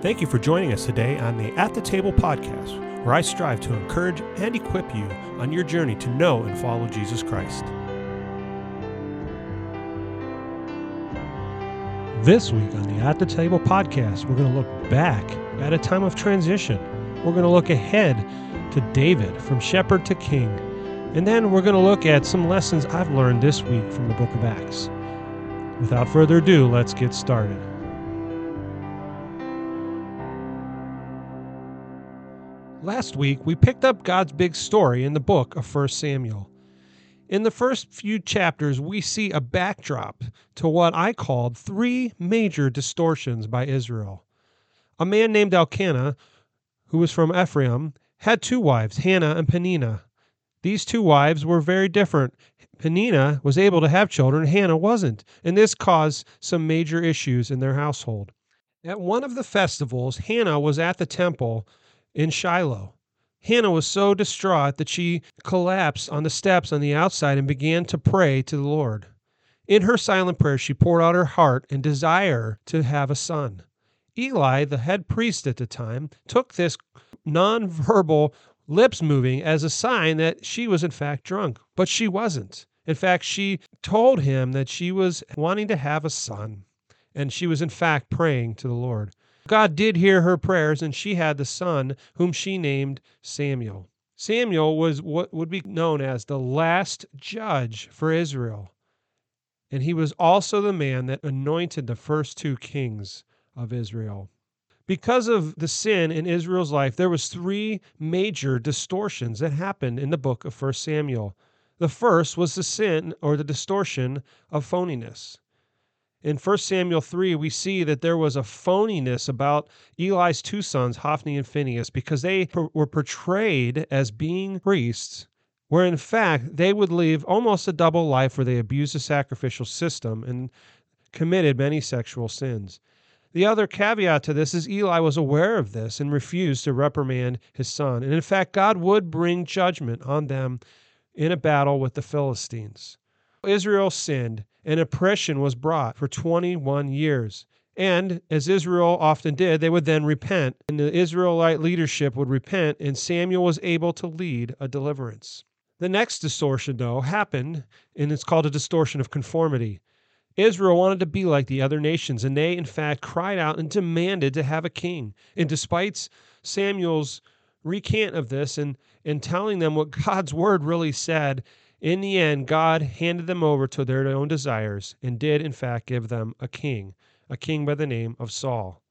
Thank you for joining us today on the At the Table podcast, where I strive to encourage and equip you on your journey to know and follow Jesus Christ. This week on the At the Table podcast, we're going to look back at a time of transition. We're going to look ahead to David, from shepherd to king. And then we're going to look at some lessons I've learned this week from the book of Acts. Without further ado, let's get started. Last week, we picked up God's big story in the book of 1 Samuel. In the first few chapters, we see a backdrop to what I called three major distortions by Israel. A man named Elkanah, who was from Ephraim, had two wives, Hannah and Peninnah. These two wives were very different. Peninnah was able to have children, Hannah wasn't, and this caused some major issues in their household. At one of the festivals, Hannah was at the temple in Shiloh. Hannah was so distraught that she collapsed on the steps on the outside and began to pray to the Lord. In her silent prayer, she poured out her heart and desire to have a son. Eli, the head priest at the time, took this nonverbal lips moving as a sign that she was in fact drunk, but she wasn't. In fact, she told him that she was wanting to have a son, and she was in fact praying to the Lord. God did hear her prayers, and she had the son whom she named Samuel. Samuel was what would be known as the last judge for Israel, and he was also the man that anointed the first two kings of Israel. Because of the sin in Israel's life, there was three major distortions that happened in the book of 1 Samuel. The first was the sin or the distortion of phoniness. In 1 Samuel 3, we see that there was a phoniness about Eli's two sons, Hophni and Phinehas, because they were portrayed as being priests, where in fact they would live almost a double life where they abused the sacrificial system and committed many sexual sins. The other caveat to this is Eli was aware of this and refused to reprimand his son. And in fact, God would bring judgment on them in a battle with the Philistines. Israel sinned, and oppression was brought for 21 years. And as Israel often did, they would then repent, and the Israelite leadership would repent, and Samuel was able to lead a deliverance. The next distortion, though, happened, and it's called a distortion of conformity. Israel wanted to be like the other nations, and they, in fact, cried out and demanded to have a king. And despite Samuel's recant of this and telling them what God's word really said, in the end, God handed them over to their own desires and did, in fact, give them a king by the name of Saul.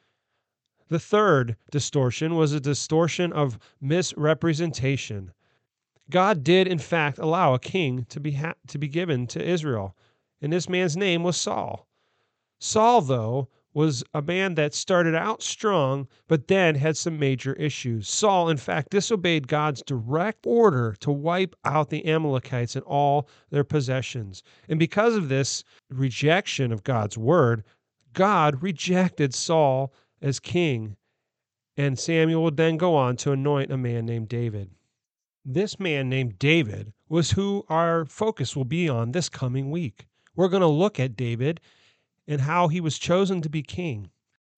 The third distortion was a distortion of misrepresentation. God did, in fact, allow a king to be given to Israel, and this man's name was Saul. Saul, though, was a man that started out strong, but then had some major issues. Saul, in fact, disobeyed God's direct order to wipe out the Amalekites and all their possessions. And because of this rejection of God's word, God rejected Saul as king, and Samuel would then go on to anoint a man named David. This man named David was who our focus will be on this coming week. We're going to look at David and how he was chosen to be king.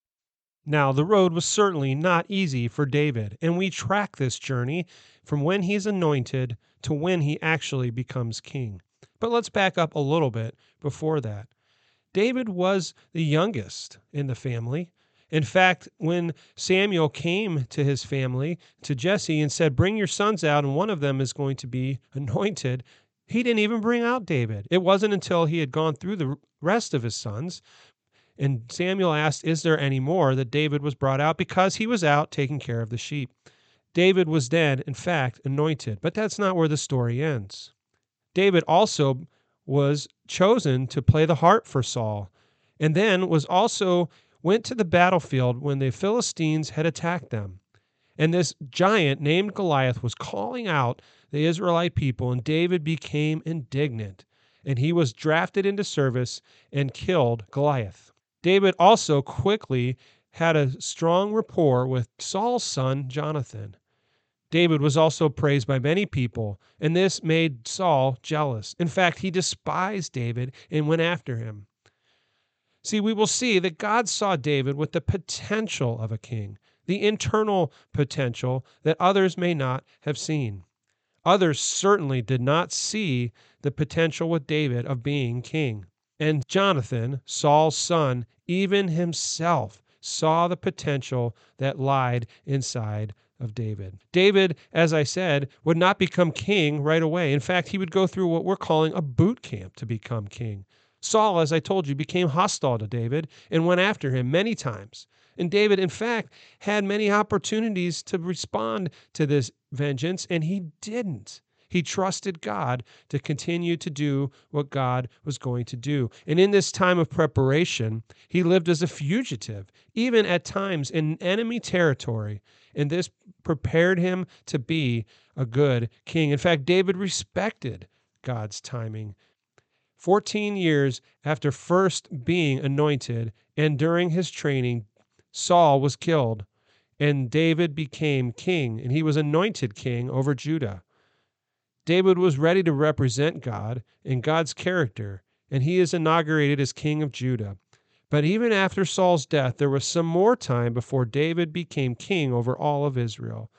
Now, the road was certainly not easy for David, and we track this journey from when he's anointed to when he actually becomes king. But let's back up a little bit before that. David was the youngest in the family. In fact, when Samuel came to his family, to Jesse, and said, "Bring your sons out, and one of them is going to be anointed," he didn't even bring out David. It wasn't until he had gone through the rest of his sons, and Samuel asked, "Is there any more?" that David was brought out, because he was out taking care of the sheep. David was then, in fact, anointed, but that's not where the story ends. David also was chosen to play the harp for Saul, and then went to the battlefield when the Philistines had attacked them. And this giant named Goliath was calling out the Israelite people, and David became indignant, and he was drafted into service and killed Goliath. David also quickly had a strong rapport with Saul's son, Jonathan. David was also praised by many people, and this made Saul jealous. In fact, he despised David and went after him. See, we will see that God saw David with the potential of a king, the internal potential that others may not have seen. Others certainly did not see the potential with David of being king. And Jonathan, Saul's son, even himself saw the potential that lied inside of David. David, as I said, would not become king right away. In fact, he would go through what we're calling a boot camp to become king. Saul, as I told you, became hostile to David and went after him many times. And David, in fact, had many opportunities to respond to this vengeance, and he didn't. He trusted God to continue to do what God was going to do. And in this time of preparation, he lived as a fugitive, even at times in enemy territory. And this prepared him to be a good king. In fact, David respected God's timing. 14 years after first being anointed and during his training, Saul was killed, and David became king, and he was anointed king over Judah. David was ready to represent God and God's character, and he is inaugurated as king of Judah. But even after Saul's death, there was some more time before David became king over all of Israel.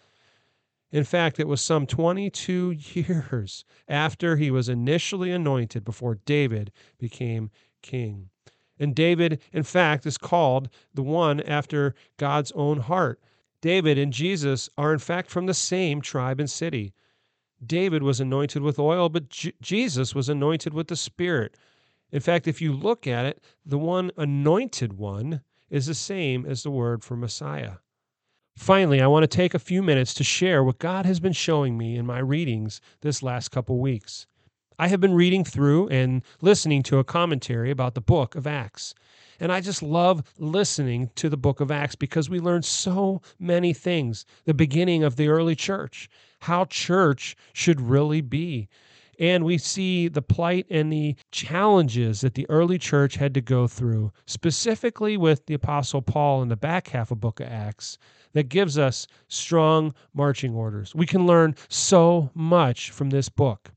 In fact, it was some 22 years after he was initially anointed before David became king. And David, in fact, is called the one after God's own heart. David and Jesus are, in fact, from the same tribe and city. David was anointed with oil, but Jesus was anointed with the Spirit. In fact, if you look at it, the one anointed one is the same as the word for Messiah. Finally, I want to take a few minutes to share what God has been showing me in my readings this last couple weeks. I have been reading through and listening to a commentary about the book of Acts. And I just love listening to the book of Acts because we learn so many things. The beginning of the early church, how church should really be. And we see the plight and the challenges that the early church had to go through, specifically with the Apostle Paul in the back half of book of Acts, that gives us strong marching orders. We can learn so much from this book.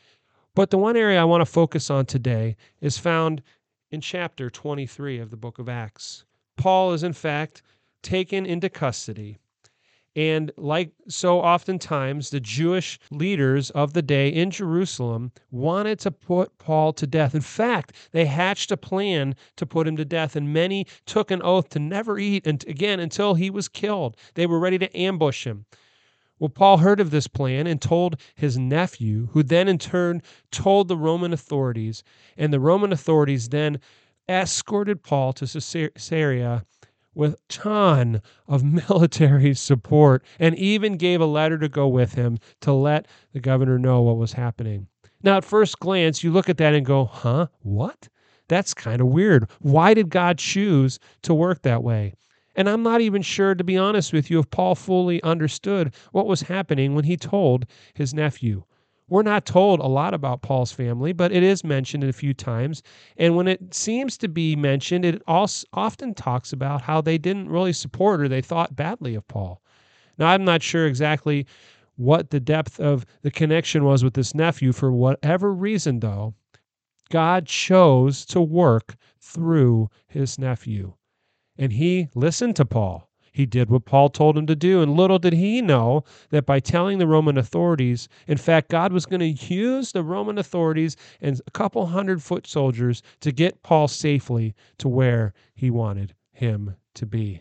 But the one area I want to focus on today is found in chapter 23 of the book of Acts. Paul is, in fact, taken into custody. And like so oftentimes, the Jewish leaders of the day in Jerusalem wanted to put Paul to death. In fact, they hatched a plan to put him to death, and many took an oath to never eat again until he was killed. They were ready to ambush him. Well, Paul heard of this plan and told his nephew, who then in turn told the Roman authorities, and the Roman authorities then escorted Paul to Caesarea with a ton of military support and even gave a letter to go with him to let the governor know what was happening. Now, at first glance, you look at that and go, huh, what? That's kind of weird. Why did God choose to work that way? And I'm not even sure, to be honest with you, if Paul fully understood what was happening when he told his nephew. We're not told a lot about Paul's family, but it is mentioned a few times. And when it seems to be mentioned, it also often talks about how they didn't really support or they thought badly of Paul. Now, I'm not sure exactly what the depth of the connection was with this nephew. For whatever reason, though, God chose to work through his nephew. And he listened to Paul. He did what Paul told him to do. And little did he know that by telling the Roman authorities, in fact, God was going to use the Roman authorities and a couple hundred foot soldiers to get Paul safely to where he wanted him to be.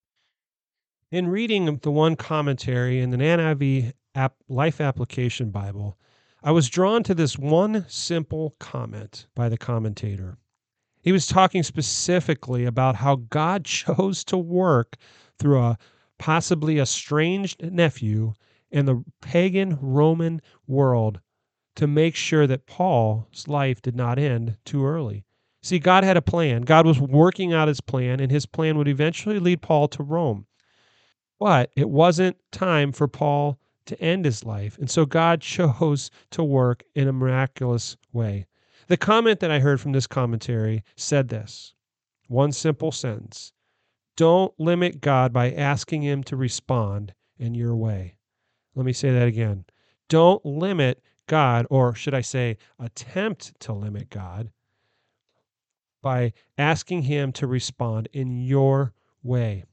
In reading the one commentary in the NIV Life Application Bible, I was drawn to this one simple comment by the commentator. He was talking specifically about how God chose to work through possibly a estranged nephew in the pagan Roman world to make sure that Paul's life did not end too early. See, God had a plan. God was working out his plan, and his plan would eventually lead Paul to Rome. But it wasn't time for Paul to end his life, and so God chose to work in a miraculous way. The comment that I heard from this commentary said this, one simple sentence: don't limit God by asking him to respond in your way. Let me say that again. Don't limit God, or should I say, attempt to limit God by asking him to respond in your way.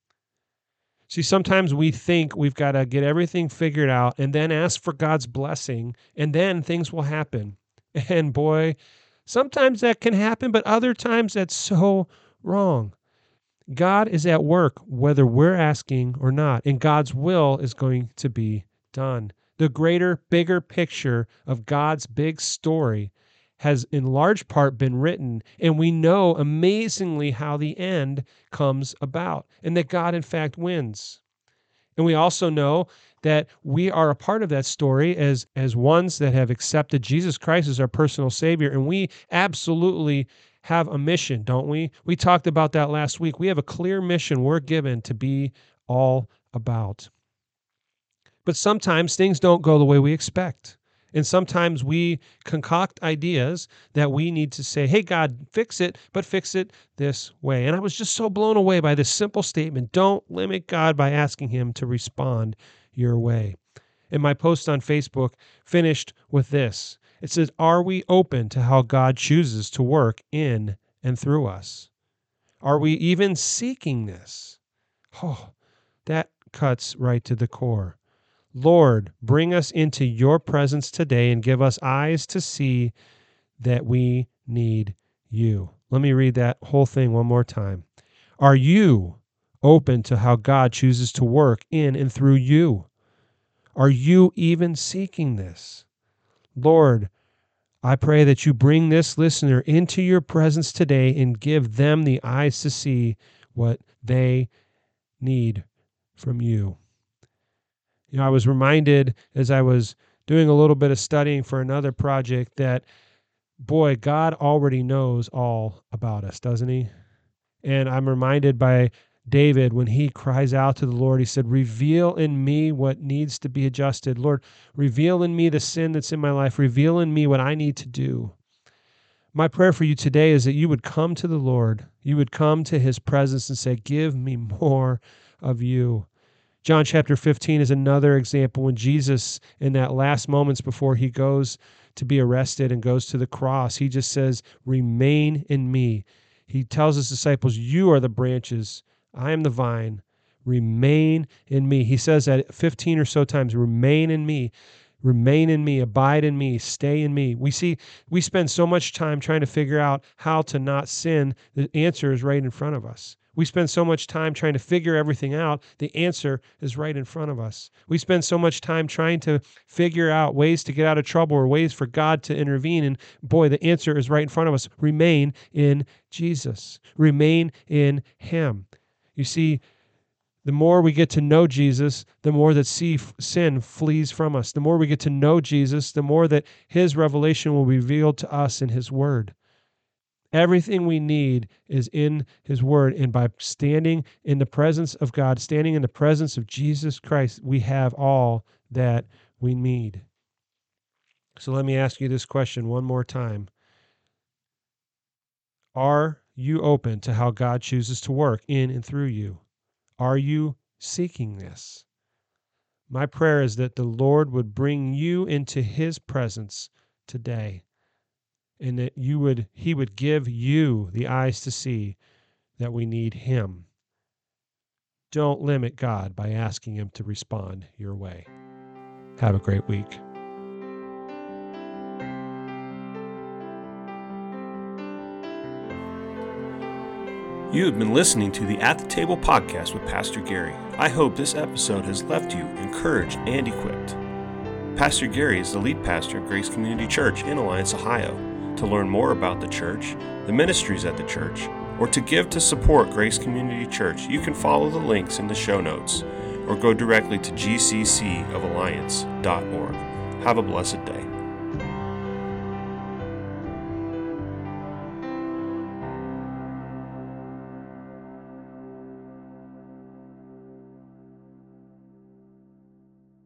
See, sometimes we think we've got to get everything figured out and then ask for God's blessing, and then things will happen. And boy, sometimes that can happen, but other times that's so wrong. God is at work whether we're asking or not, and God's will is going to be done. The greater, bigger picture of God's big story has in large part been written, and we know amazingly how the end comes about, and that God in fact wins. And we also know that we are a part of that story as ones that have accepted Jesus Christ as our personal Savior, and we absolutely have a mission, don't we? We talked about that last week. We have a clear mission we're given to be all about. But sometimes things don't go the way we expect. And sometimes we concoct ideas that we need to say, hey, God, fix it, but fix it this way. And I was just so blown away by this simple statement. Don't limit God by asking him to respond your way. And my post on Facebook finished with this. It says, are we open to how God chooses to work in and through us? Are we even seeking this? Oh, that cuts right to the core. Lord, bring us into your presence today and give us eyes to see that we need you. Let me read that whole thing one more time. Are you open to how God chooses to work in and through you? Are you even seeking this? Lord, I pray that you bring this listener into your presence today and give them the eyes to see what they need from you. You know, I was reminded as I was doing a little bit of studying for another project that, boy, God already knows all about us, doesn't he? And I'm reminded by David when he cries out to the Lord, he said, reveal in me what needs to be adjusted. Lord, reveal in me the sin that's in my life. Reveal in me what I need to do. My prayer for you today is that you would come to the Lord. You would come to his presence and say, give me more of you. John chapter 15 is another example when Jesus, in that last moments before he goes to be arrested and goes to the cross, he just says, remain in me. He tells his disciples, you are the branches, I am the vine. Remain in me. He says that 15 or so times, remain in me, abide in me, stay in me. We spend so much time trying to figure out how to not sin. The answer is right in front of us. We spend so much time trying to figure everything out. The answer is right in front of us. We spend so much time trying to figure out ways to get out of trouble or ways for God to intervene. And boy, the answer is right in front of us. Remain in Jesus. Remain in him. You see, the more we get to know Jesus, the more that sin flees from us. The more we get to know Jesus, the more that his revelation will be revealed to us in his word. Everything we need is in his word, and by standing in the presence of God, standing in the presence of Jesus Christ, we have all that we need. So let me ask you this question one more time. Are you open to how God chooses to work in and through you? Are you seeking this? My prayer is that the Lord would bring you into his presence today, and that he would give you the eyes to see that we need him. Don't limit God by asking him to respond your way. Have a great week. You have been listening to the At the Table podcast with Pastor Gary. I hope this episode has left you encouraged and equipped. Pastor Gary is the lead pastor of Grace Community Church in Alliance, Ohio. To learn more about the church, the ministries at the church, or to give to support Grace Community Church, you can follow the links in the show notes or go directly to gccofalliance.org. Have a blessed day.